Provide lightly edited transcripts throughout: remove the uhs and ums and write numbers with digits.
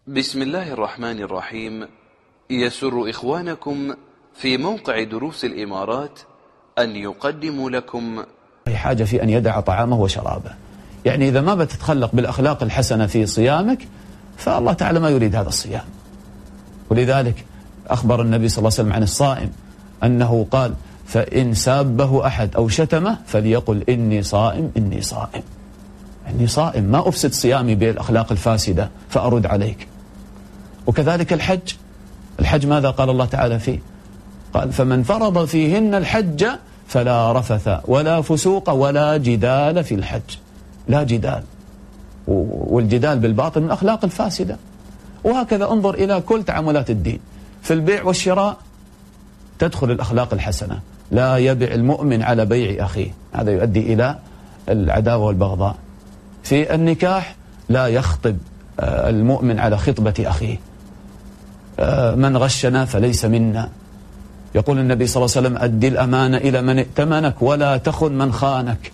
بسم الله الرحمن الرحيم. يسر إخوانكم في موقع دروس الإمارات أن يقدموا لكم حاجة في أن يدع طعامه وشرابه. يعني إذا ما بتتخلق بالأخلاق الحسنة في صيامك فالله تعالى ما يريد هذا الصيام. ولذلك أخبر النبي صلى الله عليه وسلم عن الصائم أنه قال: فإن سابه أحد أو شتمه فليقل إني صائم إني صائم، إني صائم، ما أفسد صيامي بالأخلاق الفاسدة فأرد عليك. وكذلك الحج ماذا قال الله تعالى فيه؟ قال: فمن فرض فيهن الحج فلا رفث ولا فسوق ولا جدال في الحج. لا جدال، والجدال بالباطل من الأخلاق الفاسدة. وهكذا انظر إلى كل تعاملات الدين. في البيع والشراء تدخل الأخلاق الحسنة: لا يبع المؤمن على بيع أخيه، هذا يؤدي إلى العداوة والبغضاء. في النكاح لا يخطب المؤمن على خطبة أخيه. من غشنا فليس منا. يقول النبي صلى الله عليه وسلم: أدي الأمانة إلى من ائتمنك ولا تخن من خانك.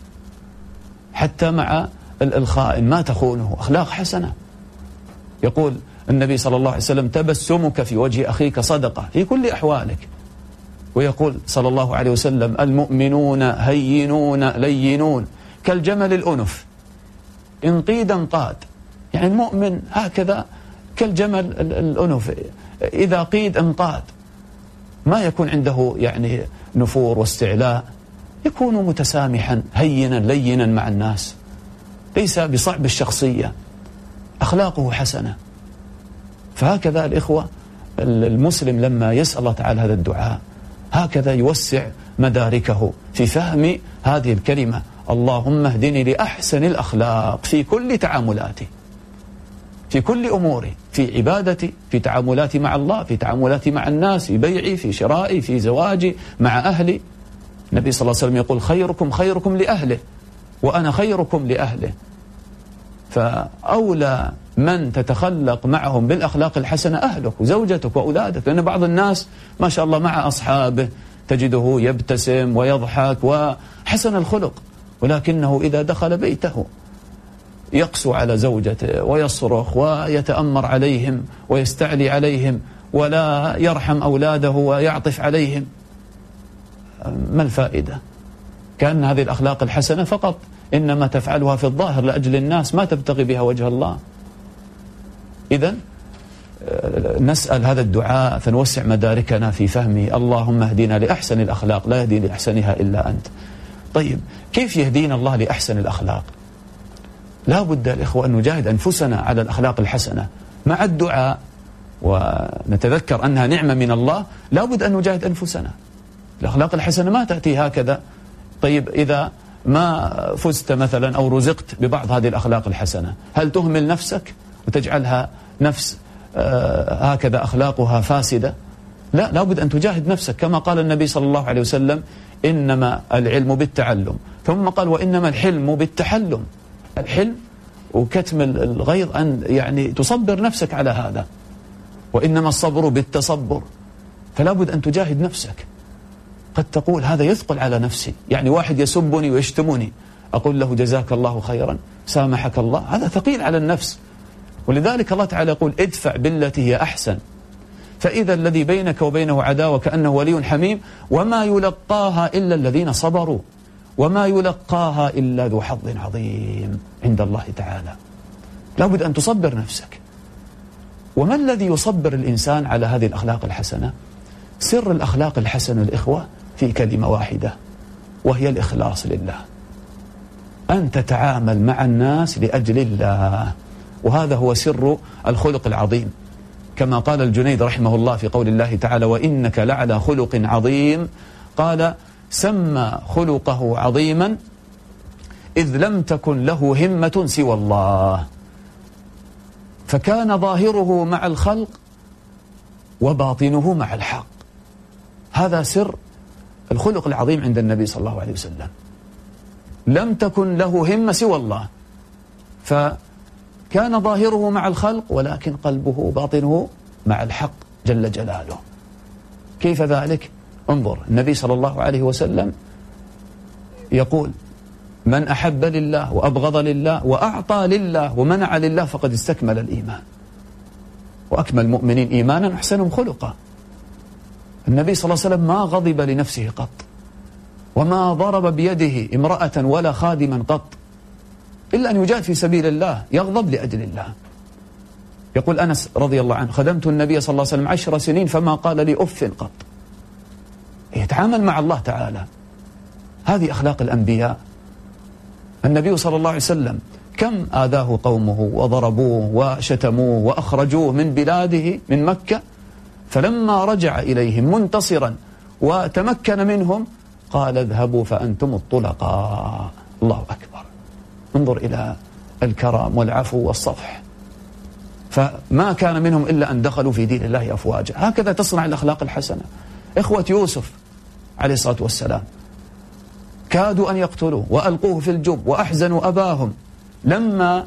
حتى مع الخائن ما تخونه، أخلاق حسنة. يقول النبي صلى الله عليه وسلم: تبسمك في وجه أخيك صدقة في كل أحوالك. ويقول صلى الله عليه وسلم: المؤمنون هينون لينون كالجمل الأنف إن قيد انقاد. يعني المؤمن هكذا كالجمل الأنف، إذا قيد انقاد، ما يكون عنده يعني نفور واستعلاء، يكون متسامحا هينا لينا مع الناس، ليس بصعب الشخصية، أخلاقه حسنة. فهكذا الإخوة، المسلم لما يسأل الله تعالى هذا الدعاء هكذا يوسع مداركه في فهم هذه الكلمة: اللهم اهدني لأحسن الأخلاق في كل تعاملاتي، في كل أموري، في عبادتي، في تعاملاتي مع الله، في تعاملاتي مع الناس، في بيعي، في شرائي، في زواجي، مع أهلي. النبي صلى الله عليه وسلم يقول: خيركم خيركم لأهله وأنا خيركم لأهله. فأولى من تتخلق معهم بالأخلاق الحسنة أهلك وزوجتك وأولادك. لأن بعض الناس ما شاء الله مع أصحابه تجده يبتسم ويضحك وحسن الخلق، ولكنه إذا دخل بيته يقسو على زوجته ويصرخ ويتأمر عليهم ويستعلي عليهم ولا يرحم أولاده ويعطف عليهم. ما الفائدة؟ كأن هذه الأخلاق الحسنة فقط إنما تفعلها في الظاهر لأجل الناس، ما تبتغي بها وجه الله. إذن نسأل هذا الدعاء فنوسع مداركنا في فهمه: اللهم اهدنا لأحسن الأخلاق، لا يهدي لأحسنها إلا أنت. طيب، كيف يهدينا الله لأحسن الأخلاق؟ لا بد الإخوة أن نجاهد أنفسنا على الأخلاق الحسنة مع الدعاء، ونتذكر أنها نعمة من الله. لا بد أن نجاهد أنفسنا. الأخلاق الحسنة ما تأتي هكذا. طيب، إذا ما فزت مثلا أو رزقت ببعض هذه الأخلاق الحسنة، هل تهمل نفسك وتجعلها نفس هكذا أخلاقها فاسدة؟ لا، لا بد أن تجاهد نفسك، كما قال النبي صلى الله عليه وسلم: إنما العلم بالتعلم. ثم قال: وإنما الحلم بالتحلم. الحلم وكتم الغيظ أن يعني تصبر نفسك على هذا، وإنما الصبر بالتصبر. فلا بد أن تجاهد نفسك. قد تقول: هذا يثقل على نفسي، يعني واحد يسبني ويشتمني أقول له جزاك الله خيرا سامحك الله، هذا ثقيل على النفس. ولذلك الله تعالى يقول: ادفع بالتي هي أحسن فإذا الذي بينك وبينه عداوة كأنه ولي حميم وما يلقاها إلا الذين صبروا وما يلقاها إلا ذو حظ عظيم عند الله تعالى. لا بد أن تصبر نفسك. وما الذي يصبر الإنسان على هذه الأخلاق الحسنة؟ سر الأخلاق الحسنة الإخوة في كلمة واحدة، وهي الإخلاص لله. أن تتعامل مع الناس لأجل الله، وهذا هو سر الخلق العظيم. كما قال الجنيد رحمه الله في قول الله تعالى: وإنك لعلى خلق عظيم، قال: سمى خلقه عظيما إذ لم تكن له همة سوى الله، فكان ظاهره مع الخلق وباطنه مع الحق. هذا سر الخلق العظيم عند النبي صلى الله عليه وسلم. لم تكن له همة سوى الله، فكان ظاهره مع الخلق ولكن قلبه باطنه مع الحق جل جلاله. كيف ذلك؟ انظر، النبي صلى الله عليه وسلم يقول: من أحب لله وأبغض لله وأعطى لله ومنع لله فقد استكمل الإيمان. وأكمل المؤمنين إيمانا أحسنهم خلقا. النبي صلى الله عليه وسلم ما غضب لنفسه قط، وما ضرب بيده امرأة ولا خادما قط، إلا أن يجاهد في سبيل الله يغضب لأجل الله. يقول أنس رضي الله عنه: خدمت النبي صلى الله عليه وسلم 10 سنين فما قال لي أف قط. يتعامل مع الله تعالى. هذه أخلاق الأنبياء. النبي صلى الله عليه وسلم كم آذاه قومه وضربوه وشتموه وأخرجوه من بلاده من مكة، فلما رجع إليهم منتصرا وتمكن منهم قال: اذهبوا فأنتم الطلقاء. الله أكبر. انظر إلى الكرم والعفو والصفح. فما كان منهم إلا أن دخلوا في دين الله أفواجا. هكذا تصنع الأخلاق الحسنة. إخوة يوسف عليه الصلاة والسلام كادوا أن يقتلوه وألقوه في الجب وأحزنوا أباهم لما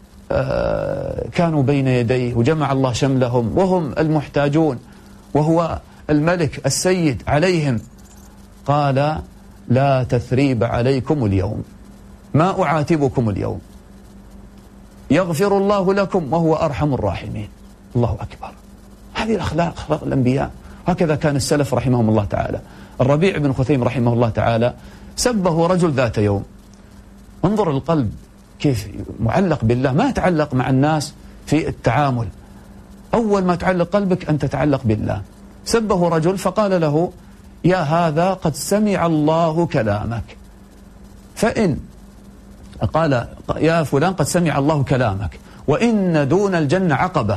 كانوا بين يديه، وجمع الله شملهم وهم المحتاجون وهو الملك السيد عليهم. قال: لا تثريب عليكم اليوم، ما أعاتبكم اليوم، يغفر الله لكم وهو أرحم الراحمين. الله أكبر. هذه الأخلاق، أخلاق الأنبياء. هكذا كان السلف رحمهم الله تعالى. الربيع بن خثيم رحمه الله تعالى سبه رجل ذات يوم. انظر القلب كيف معلق بالله، ما يتعلق مع الناس في التعامل. أول ما تعلق قلبك أن تتعلق بالله. سبه رجل فقال له: يا هذا قد سمع الله كلامك، فإن قال: يا فلان قد سمع الله كلامك، وإن دون الجنة عقبة،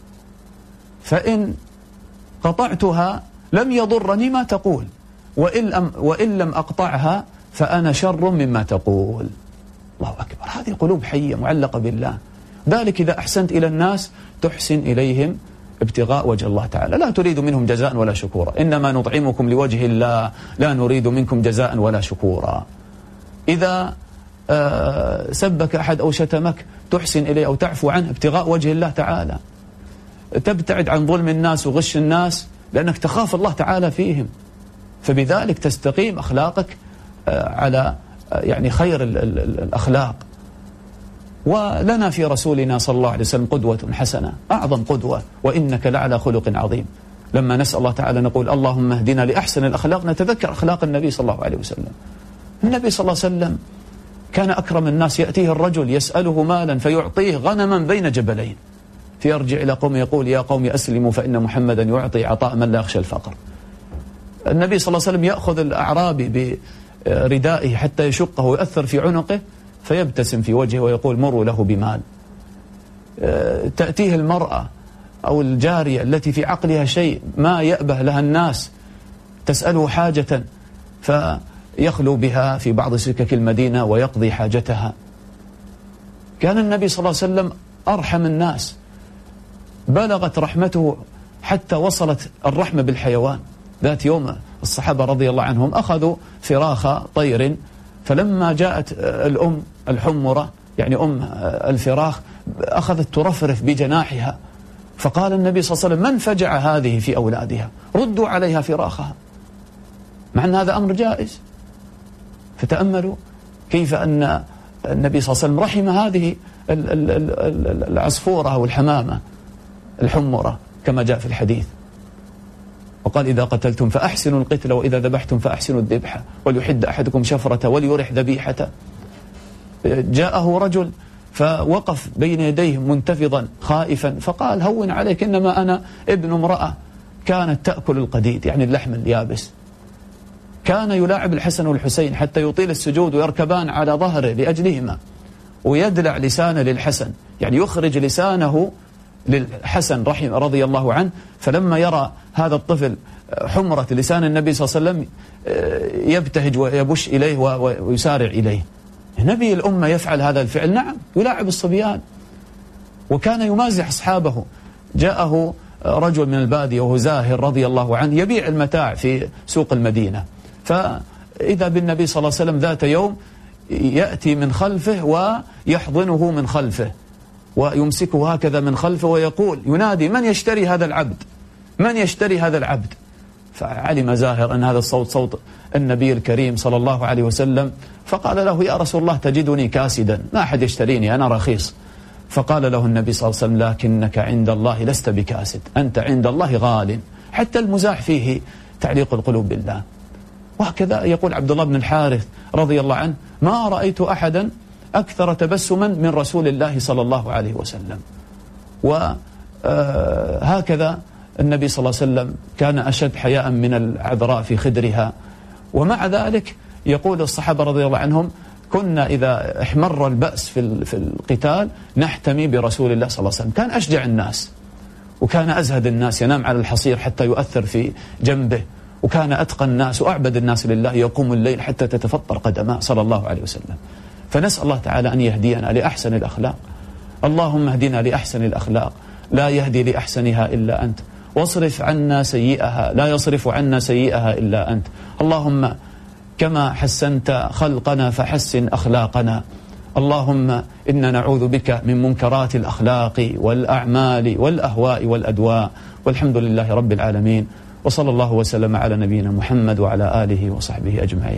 فإن قطعتها لم يضرني ما تقول، وإن لم أقطعها فأنا شر مما تقول. الله أكبر. هذه قلوب حية معلقة بالله. ذلك إذا أحسنت إلى الناس تحسن إليهم ابتغاء وجه الله تعالى، لا تريد منهم جزاء ولا شكورا، إنما نطعمكم لوجه الله لا نريد منكم جزاء ولا شكورا. إذا سبك أحد أو شتمك تحسن إليه أو تعفو عنه ابتغاء وجه الله تعالى. تبتعد عن ظلم الناس وغش الناس لأنك تخاف الله تعالى فيهم، فبذلك تستقيم أخلاقك على يعني خير الأخلاق. ولنا في رسولنا صلى الله عليه وسلم قدوة حسنة، أعظم قدوة: وإنك لعلى خلق عظيم. لما نسأل الله تعالى نقول: اللهم اهدنا لأحسن الأخلاق، نتذكر أخلاق النبي صلى الله عليه وسلم. النبي صلى الله عليه وسلم كان أكرم الناس، يأتيه الرجل يسأله مالا فيعطيه غنما بين جبلين، فيرجع إلى قوم يقول: يا قوم أسلموا فإن محمدا يعطي عطاء من لا يخشى الفقر. النبي صلى الله عليه وسلم يأخذ الأعرابي بردائه حتى يشقه ويؤثر في عنقه فيبتسم في وجهه ويقول: مروا له بمال. تأتيه المرأة أو الجارية التي في عقلها شيء ما يأبه لها الناس تسأله حاجة فيخلو بها في بعض سكك المدينة ويقضي حاجتها. كان النبي صلى الله عليه وسلم أرحم الناس، بلغت رحمته حتى وصلت الرحمة بالحيوان. ذات يوم الصحابة رضي الله عنهم أخذوا فراخ طير، فلما جاءت الأم الحمرة يعني أم الفراخ أخذت ترفرف بجناحها، فقال النبي صلى الله عليه وسلم: من فجع هذه في أولادها؟ ردوا عليها فراخها، مع أن هذا أمر جائز. فتأملوا كيف أن النبي صلى الله عليه وسلم رحم هذه العصفورة أو الحمامة الحمرة كما جاء في الحديث. وقال: إذا قتلتم فأحسنوا القتل، وإذا ذبحتم فأحسنوا الذبح، وليحد أحدكم شفرة وليرح ذبيحة. جاءه رجل فوقف بين يديه منتفضا خائفا، فقال: هون عليك، إنما أنا ابن امرأة كانت تأكل القديد يعني اللحم اليابس. كان يلاعب الحسن والحسين حتى يطيل السجود ويركبان على ظهره لأجلهما، ويدلع لسانه للحسن، يعني يخرج لسانه للحسن رضي الله عنه. فلما يرى هذا الطفل حمرة لسان النبي صلى الله عليه وسلم يبتهج ويبش إليه ويسارع إليه. نبي الأمة يفعل هذا الفعل؟ نعم، يلاعب الصبيان. وكان يمازح أصحابه. جاءه رجل من البادية وهو زاهر رضي الله عنه يبيع المتاع في سوق المدينة، فإذا بالنبي صلى الله عليه وسلم ذات يوم يأتي من خلفه ويحضنه من خلفه ويمسكه هكذا من خلفه ويقول ينادي: من يشتري هذا العبد؟ من يشتري هذا العبد؟ فعلم زاهر أن هذا الصوت صوت النبي الكريم صلى الله عليه وسلم، فقال له: يا رسول الله تجدني كاسدا، ما أحد يشتريني، أنا رخيص. فقال له النبي صلى الله عليه وسلم: لكنك عند الله لست بكاسد، أنت عند الله غال. حتى المزاح فيه تعليق القلوب بالله. وهكذا يقول عبد الله بن الحارث رضي الله عنه: ما رأيت أحدا أكثر تبسما من رسول الله صلى الله عليه وسلم. وهكذا النبي صلى الله عليه وسلم كان أشد حياء من العذراء في خدرها. ومع ذلك يقول الصحابة رضي الله عنهم: كنا إذا احمر البأس في القتال نحتمي برسول الله صلى الله عليه وسلم. كان أشجع الناس، وكان أزهد الناس، ينام على الحصير حتى يؤثر في جنبه، وكان أتقى الناس وأعبد الناس لله، يقوم الليل حتى تتفطر قدماه صلى الله عليه وسلم. فنسأل الله تعالى أن يهدينا لأحسن الأخلاق. اللهم اهدنا لأحسن الأخلاق، لا يهدي لأحسنها إلا أنت، واصرف عنا سيئها، لا يصرف عنا سيئها إلا أنت. اللهم كما حسنت خلقنا فحسن أخلاقنا. اللهم إنا نعوذ بك من منكرات الأخلاق والأعمال والأهواء والأدواء. والحمد لله رب العالمين، وصلى الله وسلم على نبينا محمد وعلى آله وصحبه أجمعين.